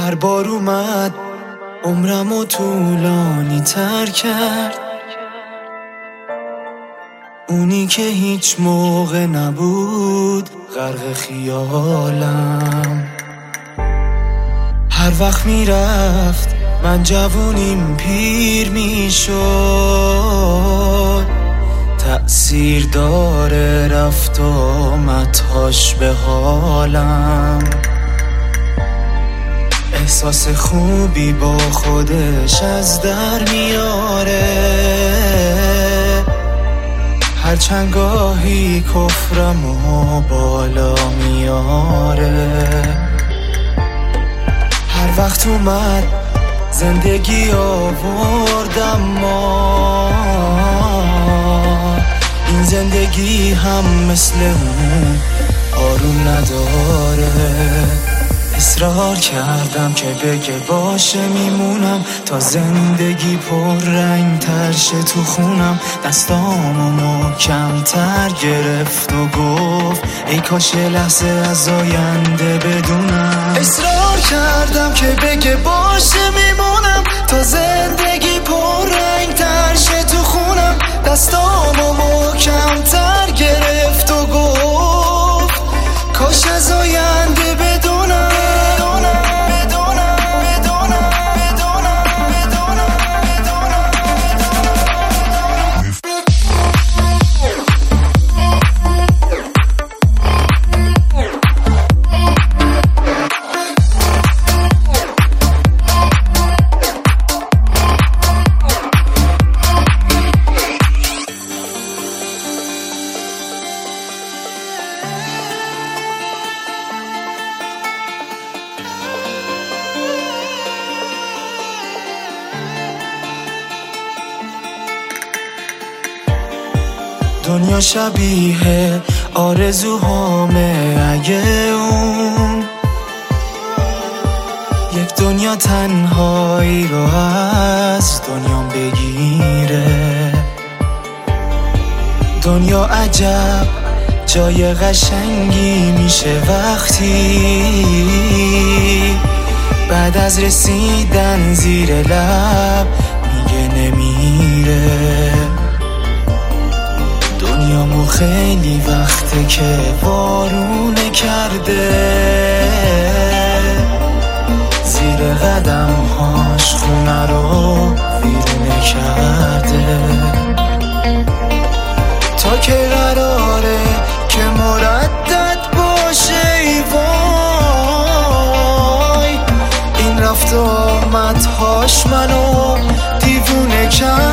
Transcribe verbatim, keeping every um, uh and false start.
هر بار اومد عمرمو طولانی تر کرد، اونی که هیچ موقع نبود غرق خیالم. هر وقت میرفت من جوونیم پیر میشد، تأثیر داره رفت آمدهاش به حالم. احساس خوبی با خودش از در میاره، هرچند گاهی کفرمو بالا میاره. هر وقت اومد زندگی آوردم ما، این زندگی هم مثل اون آروم نداره. اصرار کردم که بگه باشه میمونم تا زندگی پر رنگ تر شه تو خونم. دستامو محکم تر گرفت و گفت ای کاش لحظه از آینده بدونم. اصرار کردم که بگه باشه میمونم تا زندگی پر رنگ تر شه تو خونم. دستامو محکم تر گرفت و گفت کاش از آینده بدونم. دنیا شبیه آرزوهامه اگه اون یک دنیا تنهایی رو از دنیام بگیره. دنیا عجب جای قشنگی میشه وقتی بعد از رسیدن زیر لب میگه نمیره. دنیامو خیلی وقته که وارونه کرده، زیر قدمهاش خونه رو ویرونه کرده. تا که قراره که مردد باشه ای وای، این رفت و آمدهاش منو دیوونه کرده.